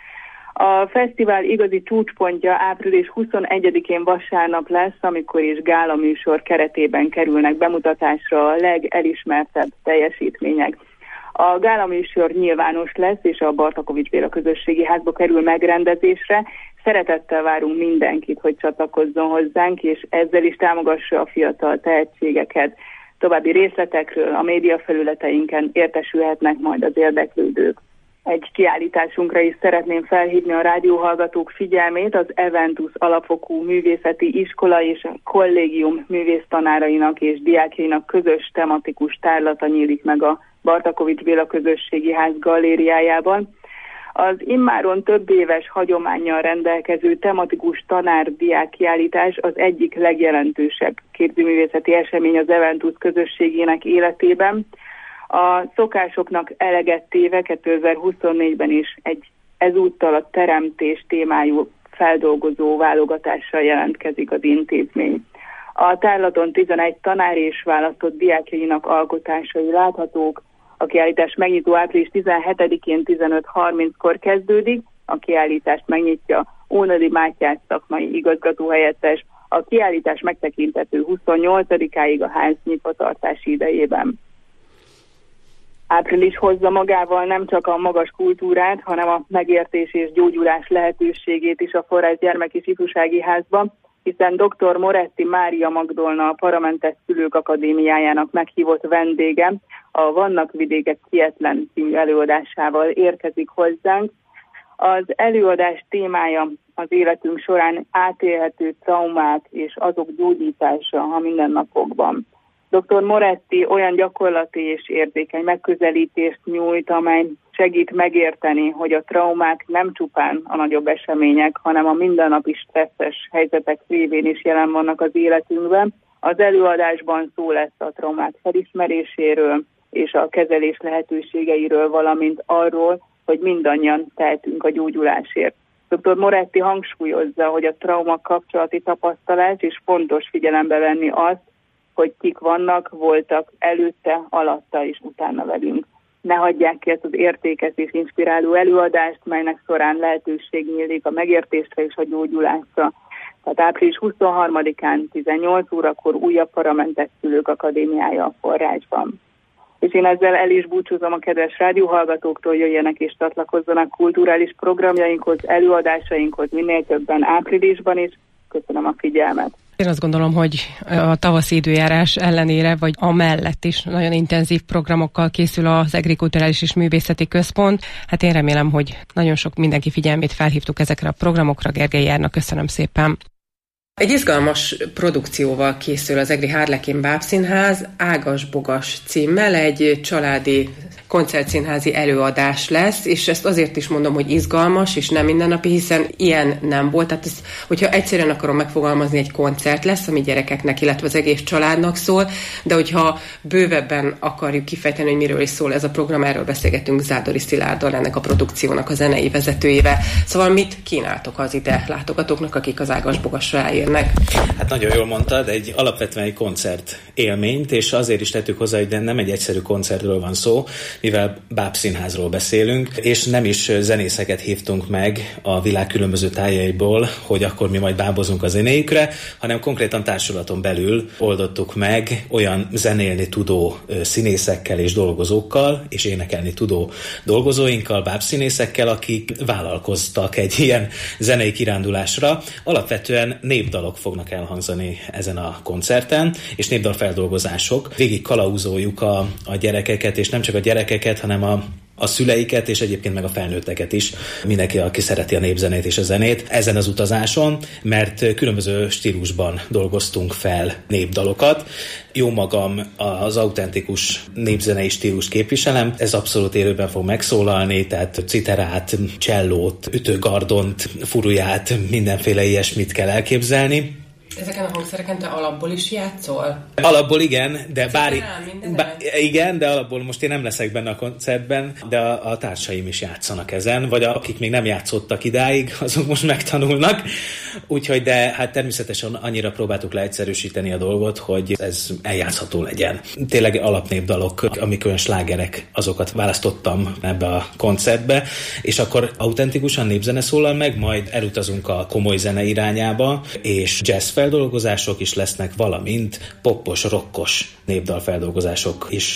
A fesztivál igazi csúcspontja április huszonegyedikén vasárnap lesz, amikor is gála műsor keretében kerülnek bemutatásra a legelismertebb teljesítmények. A gála műsor nyilvános lesz, és a Bartakovics Béla Közösségi Házba kerül megrendezésre. Szeretettel várunk mindenkit, hogy csatlakozzon hozzánk, és ezzel is támogassa a fiatal tehetségeket. További részletekről a médiafelületeinken értesülhetnek majd az érdeklődők. Egy kiállításunkra is szeretném felhívni a rádióhallgatók figyelmét. Az Eventus Alapfokú Művészeti Iskola és a Kollégium művésztanárainak és diákjainak közös tematikus tárlata nyílik meg a Bartakovics Béla Közösségi Ház galériájában. Az immáron több éves hagyománnyal rendelkező tematikus tanár-diák kiállítás az egyik legjelentősebb képzőművészeti esemény az Eventus közösségének életében. A szokásoknak eleget téve kétezer-huszonnégyben is egy ezúttal a teremtés témájú feldolgozó válogatással jelentkezik az intézmény. A tárlaton tizenegy tanár és választott diákjainak alkotásai láthatók. A kiállítás megnyitó április tizenhetedikén tizenöt harminckor kezdődik. A kiállítást megnyitja Ónodi Mátyás szakmai igazgatóhelyettes. A kiállítás megtekinthető huszonnyolcadikáig a ház nyitvatartási idejében. Április hozza magával nem csak a magas kultúrát, hanem a megértés és gyógyulás lehetőségét is a Forrás Gyermek és Ifjúsági Házban, hiszen doktor Moretti Mária Magdolna, a Paramentes Szülők Akadémiájának meghívott vendége a Vannak vidékek Kietlen című előadásával érkezik hozzánk. Az előadás témája az életünk során átélhető traumák és azok gyógyítása a mindennapokban. doktor Moretti olyan gyakorlati és érzékeny megközelítést nyújt, amely segít megérteni, hogy a traumák nem csupán a nagyobb események, hanem a mindennapi stresszes helyzetek révén is jelen vannak az életünkben. Az előadásban szó lesz a traumák felismeréséről és a kezelés lehetőségeiről, valamint arról, hogy mindannyian tehetünk a gyógyulásért. doktor Moretti hangsúlyozza, hogy a trauma kapcsolati tapasztalás, és fontos figyelembe venni azt, hogy kik vannak, voltak előtte, alatta és utána velünk. Ne hagyják ki ezt az értékes és inspiráló előadást, melynek során lehetőség nyílik a megértésre és a gyógyulásra. Tehát április huszonharmadikán tizennyolc órakor újabb Paramentes Szülők Akadémiája a Forrásban. És én ezzel el is búcsúzom a kedves rádióhallgatóktól, jöjjenek és csatlakozzanak kulturális programjainkhoz, előadásainkhoz minél többen áprilisban is. Köszönöm a figyelmet. Én azt gondolom, hogy a tavaszi időjárás ellenére, vagy amellett is nagyon intenzív programokkal készül az Egri Kulturális és Művészeti Központ. Hát én remélem, hogy nagyon sok mindenki figyelmét felhívtuk ezekre a programokra. Gergely Járnak, köszönöm szépen. Egy izgalmas produkcióval készül az Egri Harlekin Bábszínház, Ágas-Bogas címmel, egy családi koncertszínházi előadás lesz, és ezt azért is mondom, hogy izgalmas, és nem mindennapi, hiszen ilyen nem volt. Tehát ez, hogyha egyszerűen akarom megfogalmazni, egy koncert lesz, ami gyerekeknek, illetve az egész családnak szól, de hogyha bővebben akarjuk kifejteni, hogy miről is szól ez a program, erről beszélgetünk Zádori Szilárddal, ennek a produkciónak a zenei vezetőjével. Szóval mit kínáltok az ide látogatóknak, akik az Ágas-Bogasra eljönnek? Hát nagyon jól mondtad, egy alapvetően egy koncert élményt, és azért is tettük hozzá, hogy nem egy egyszerű koncertről van szó, mivel bábszínházról beszélünk, és nem is zenészeket hívtunk meg a világ különböző tájaiból, hogy akkor mi majd bábozunk a zenéjükre, hanem konkrétan társulaton belül oldottuk meg olyan zenélni tudó színészekkel és dolgozókkal, és énekelni tudó dolgozóinkkal, bábszínészekkel, akik vállalkoztak egy ilyen zenei kirándulásra. Alapvetően népdalok fognak elhangzani ezen a koncerten, és népdalfeldolgozások. Végig kalauzoljuk a, a gyerekeket, és nem csak a gyerekeket, hanem a a szüleiket, és egyébként meg a felnőtteket is, mindenki, aki szereti a népzenét és a zenét, ezen az utazáson, mert különböző stílusban dolgoztunk fel népdalokat. Jó magam az autentikus népzenei stílus képviselem, ez abszolút élőben fog megszólalni, tehát citerát, csellót, ütőgardont, furuját, mindenféle ilyesmit kell elképzelni. Ezeken a hangszereken te alapból is játszol? Alapból igen, de bár, bár igen, de alapból most én nem leszek benne a koncertben, de a, a társaim is játszanak ezen, vagy akik még nem játszottak idáig, azok most megtanulnak. Úgyhogy, de hát természetesen annyira próbáltuk leegyszerűsíteni a dolgot, hogy ez eljátszható legyen. Tényleg alapnépdalok, amik olyan slágerek, azokat választottam ebbe a koncertbe, és akkor autentikusan népzene szólal meg, majd elutazunk a komoly zene irányába, és jazz feldolgozások is lesznek, valamint poppos, rockos népdalfeldolgozások is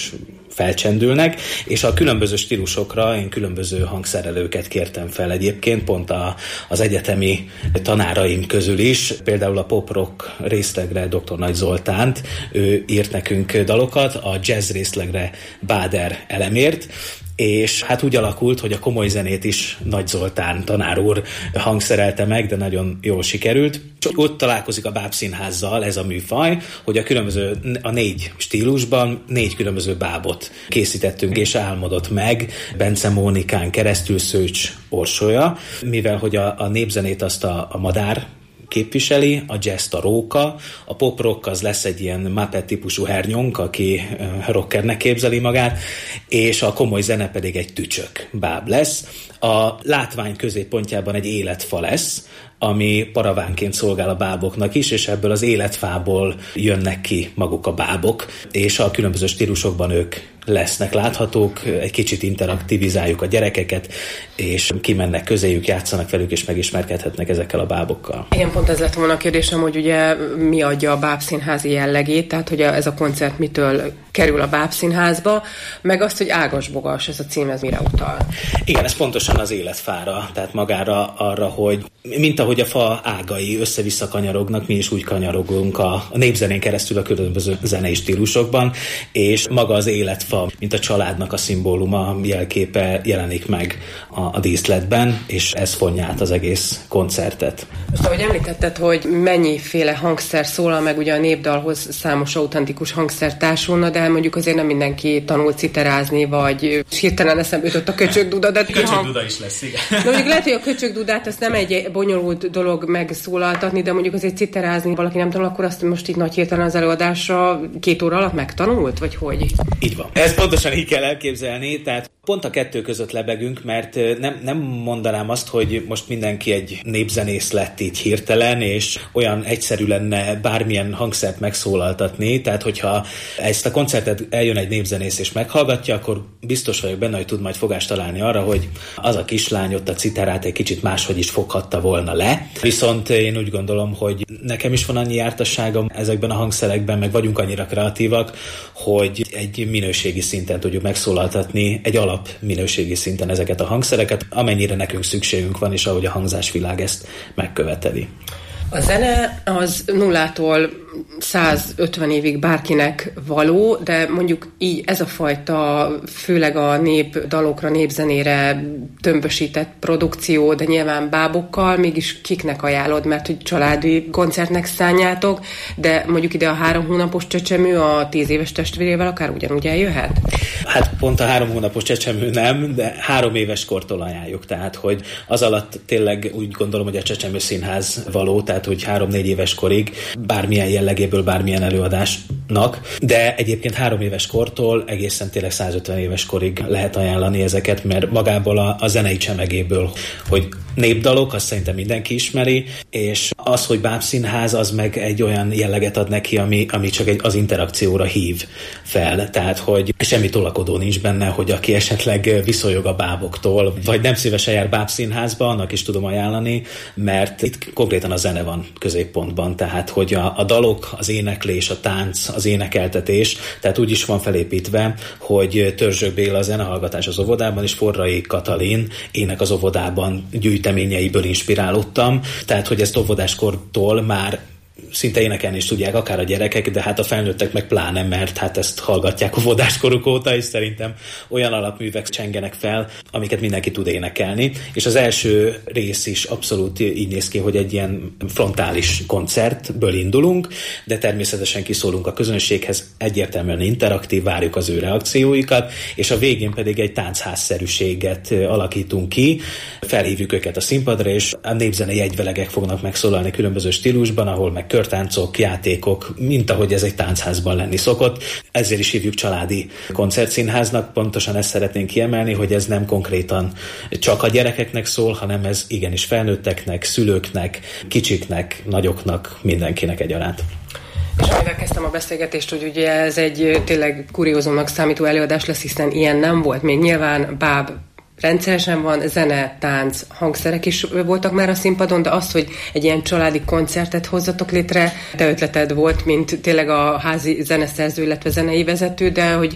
felcsendülnek, és a különböző stílusokra én különböző hangszerelőket kértem fel egyébként, pont a, az egyetemi tanáraim közül is, például a pop-rock részlegre doktor Nagy Zoltánt, ő írt nekünk dalokat, a jazz részlegre Báder Elemért, és hát úgy alakult, hogy a komoly zenét is Nagy Zoltán tanár úr hangszerelte meg, de nagyon jól sikerült. Csak ott találkozik a bábszínházzal ez a műfaj, hogy a különböző, a négy stílusban négy különböző bábot készítettünk, és álmodott meg Bence Mónikán keresztül Szőcs Orsolya, mivel hogy a, a népzenét azt a, a madár képviseli, a jazz a róka, a pop-rock az lesz egy ilyen Muppet típusú hernyónk, aki rockernek képzeli magát, és a komoly zene pedig egy tücsök báb lesz. A látvány középpontjában egy életfa lesz, ami paravánként szolgál a báboknak is, és ebből az életfából jönnek ki maguk a bábok, és a különböző stílusokban ők lesznek láthatók, egy kicsit interaktivizáljuk a gyerekeket, és kimennek közéjük, játszanak velük, és megismerkedhetnek ezekkel a bábokkal. Igen, pont ez lett volna a kérdésem, hogy ugye mi adja a bábszínházi jellegét, tehát hogy ez a koncert mitől kerül a bábszínházba, meg azt, hogy ágasbogas, ez a cím, ez mire utal? Igen, ez pontosan az életfára, tehát magára arra, hogy mint ahogy a fa ágai össze-vissza kanyarognak, mi is úgy kanyarogunk a, a népzenén keresztül a különböző zenei stílusokban, és maga az életfa, mint a családnak a szimbóluma, jelképe jelenik meg a, a díszletben, és ez fonja át az egész koncertet. Most ahogy említetted, hogy mennyiféle hangszer szólal meg, ugye a népdalhoz számos autentikus hangszer társulna, de mondjuk azért nem mindenki tanul citerázni, vagy hirtelen eszembe jutott a köcsögduda. De köcsögduda is lesz, igen. De mondjuk lehet, hogy a köcsögdudát azt nem egy bonyolult dolog megszólaltatni, de mondjuk azért citerázni valaki nem tanul, akkor azt most így nagy hirtelen az előadásra két óra alatt megtanult, vagy hogy? Így van. Ez pontosan így kell elképzelni, tehát pont a kettő között lebegünk, mert nem, nem mondanám azt, hogy most mindenki egy népzenész lett így hirtelen, és olyan egyszerű lenne bármilyen hangszert megszólaltatni, tehát hogyha ezt a koncertet eljön egy népzenész és meghallgatja, akkor biztos vagyok benne, hogy tud majd fogást találni arra, hogy az a kislány ott a citerát egy kicsit máshogy is foghatta volna le. Viszont én úgy gondolom, hogy nekem is van annyi jártasságom ezekben a hangszerekben, meg vagyunk annyira kreatívak, hogy egy minőségi szinten tudjuk megszólaltatni, egy alap minőségi szinten ezeket a hangszereket, amennyire nekünk szükségünk van, és ahogy a hangzásvilág ezt megköveteli. A zene az nullától százötven évig bárkinek való, de mondjuk így ez a fajta, főleg a népdalokra, népzenére tömbösített produkció, de nyilván bábokkal, mégis kiknek ajánlod, mert hogy családi koncertnek szánjátok, de mondjuk ide a három hónapos csecsemő a tíz éves testvérével akár ugyanúgy eljöhet? Hát pont a három hónapos csecsemő nem, de három éves kortól ajánljuk, tehát hogy az alatt tényleg úgy gondolom, hogy a Csecsemő Színház való, tehát hogy három-négy éves korig bármilyen jellegéből, bármilyen előadásnak, de egyébként három éves kortól egészen tényleg százötven éves korig lehet ajánlani ezeket, mert magából a, a zenei csemegéből, hogy népdalok, azt szerintem mindenki ismeri, és az, hogy bábszínház, az meg egy olyan jelleget ad neki, ami, ami csak egy, az interakcióra hív fel, tehát hogy semmi tolakodó nincs benne, hogy aki esetleg viszonyog a báboktól, vagy nem szívesen jár bábszínházba, annak is tudom ajánlani, mert itt konkrétan a zene van középpontban, tehát hogy a, a dalok, az éneklés, a tánc, az énekeltetés, tehát úgy is van felépítve, hogy Törzsök Béla a zenehallgatás az óvodában, és Forrai Katalin ének az óvodában gyűjteményeiből inspirálódtam, tehát hogy ezt óvodáskortól már szinte énekelni is tudják akár a gyerekek, de hát a felnőttek meg pláne, mert hát ezt hallgatják óvodáskoruk óta, és szerintem olyan alapművek csengenek fel, amiket mindenki tud énekelni. És az első rész is abszolút így néz ki, hogy egy ilyen frontális koncertből indulunk, de természetesen kiszólunk a közönséghez, egyértelműen interaktív, várjuk az ő reakcióikat, és a végén pedig egy táncházszerűséget alakítunk ki, felhívjuk őket a színpadra, és a népzenei egyvelegek fognak megszólalni különböző stílusban, ahol meg körtáncok, játékok, mint ahogy ez egy táncházban lenni szokott. Ezért is hívjuk családi koncertszínháznak, pontosan ezt szeretnénk kiemelni, hogy ez nem konkrétan csak a gyerekeknek szól, hanem ez igenis felnőtteknek, szülőknek, kicsiknek, nagyoknak, mindenkinek egyaránt. És amivel kezdtem a beszélgetést, hogy ugye ez egy tényleg kuriózumnak számító előadás lesz, hiszen ilyen nem volt. Még nyilván báb rendszeresen van, zene, tánc, hangszerek is voltak már a színpadon, de az, hogy egy ilyen családi koncertet hozzatok létre, te ötleted volt, mint tényleg a házi zeneszerző, illetve zenei vezető, de hogy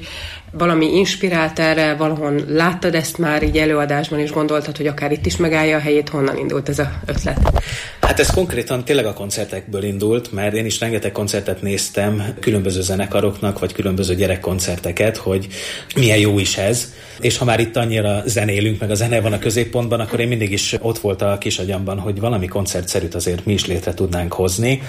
valami inspirált erre, valahol láttad ezt már így előadásban, és gondoltad, hogy akár itt is megállja a helyét, honnan indult ez az ötlet? Hát ez konkrétan tényleg a koncertekből indult, mert én is rengeteg koncertet néztem, különböző zenekaroknak, vagy különböző gyerekkoncerteket, hogy milyen jó is ez. És ha már itt annyira zenélünk, meg a zene van a középpontban, akkor én mindig is ott volt a kis agyamban, hogy valami koncertszerűt azért mi is létre tudnánk hozni.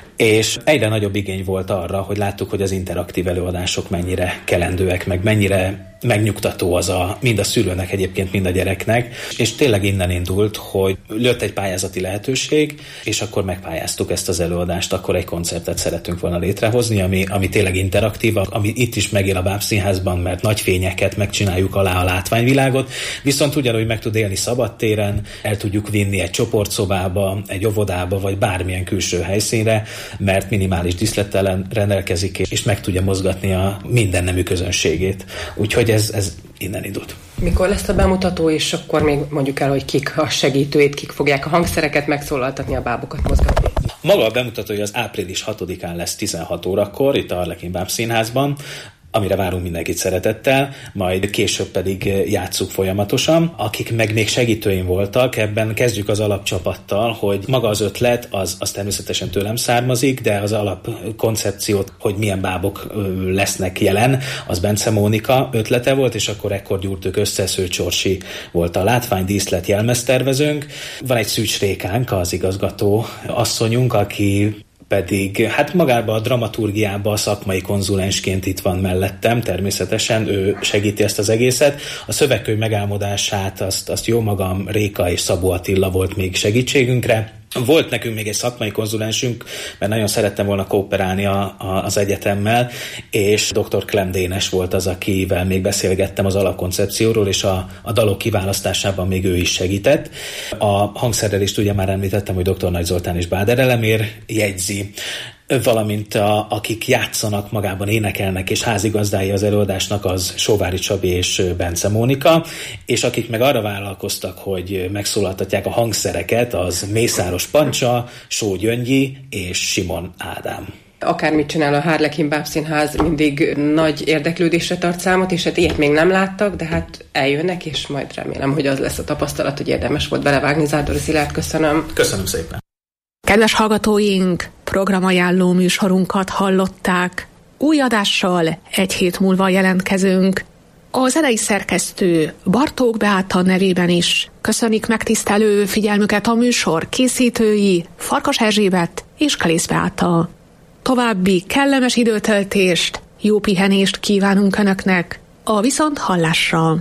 És egyre nagyobb igény volt arra, hogy láttuk, hogy az interaktív előadások mennyire kelendőek, meg mennyire megnyugtató az a, mind a szülőnek egyébként, mind a gyereknek. És tényleg innen indult, hogy lőtt egy pályázati lehetőség, és akkor megpályáztuk ezt az előadást, akkor egy koncertet szeretünk volna létrehozni, ami, ami tényleg interaktív, ami itt is megél a Bábszínházban, mert nagy fényeket megcsináljuk alá a látványvilágot, viszont ugyanúgy meg tud élni szabadtéren, el tudjuk vinni egy csoportszobába, egy óvodába, vagy bármilyen külső helyszínre, mert minimális díszlettel rendelkezik, és meg tudja mozgatni a minden nemű közönségét. Úgyhogy ez, ez innen indult. Mikor lesz a bemutató, és akkor még mondjuk el, hogy kik a segítőit, kik fogják a hangszereket megszólaltatni, a bábokat mozgatni? Maga a bemutató az április hatodikán lesz tizenhat órakor, itt a Arlekin Bábszínházban, amire várunk mindenkit szeretettel, majd később pedig játsszuk folyamatosan. Akik meg még segítőim voltak, ebben kezdjük az alapcsapattal, hogy maga az ötlet, az, az természetesen tőlem származik, de az alapkoncepciót, hogy milyen bábok lesznek jelen, az Bence Mónika ötlete volt, és akkor ekkor gyúrtuk össze, Szőcs Orsi volt a látvány, díszlet, jelmeztervezőnk. Van egy Szűcs Rékánk, az igazgató asszonyunk, aki pedig hát magában a dramaturgiában szakmai konzulensként itt van mellettem, természetesen ő segíti ezt az egészet. A szövegkönyv megálmodását azt, azt jó magam, Réka és Szabó Attila volt még segítségünkre. Volt nekünk még egy szakmai konzulensünk, mert nagyon szerettem volna kooperálni a, a, az egyetemmel, és dr. Klem Dénes volt az, akivel még beszélgettem az alapkoncepcióról, és a, a dalok kiválasztásában még ő is segített. A hangszerelést ugye már említettem, hogy dr. Nagy Zoltán és Báder Elemér jegyzi, valamint a, akik játszanak, magában énekelnek, és házigazdái az előadásnak, az Sóvári Csabi és Bence Mónika, és akik meg arra vállalkoztak, hogy megszólaltatják a hangszereket, az Mészáros Pancsa, Só Gyöngyi és Simon Ádám. Akármit csinál a Harlekin Bábszínház, mindig nagy érdeklődésre tart számot, és hát ilyet még nem láttak, de hát eljönnek, és majd remélem, hogy az lesz a tapasztalat, hogy érdemes volt belevágni. Zádor Szilárd, köszönöm. Köszönöm szépen. Kedves hallgatóink, programajánló műsorunkat hallották. Új adással egy hét múlva jelentkezünk. A zenei szerkesztő Bartók Beáta nevében is köszönik megtisztelő figyelmüket a műsor készítői Farkas Erzsébet és Kalész Beáta. További kellemes időtöltést, jó pihenést kívánunk Önöknek a viszonthallásra.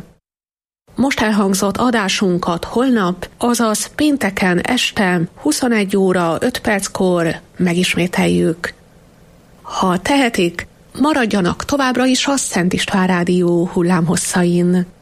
Most elhangzott adásunkat holnap, azaz pénteken este huszonegy óra öt perckor megismételjük. Ha tehetik, maradjanak továbbra is a Szent István Rádió hullámhosszain.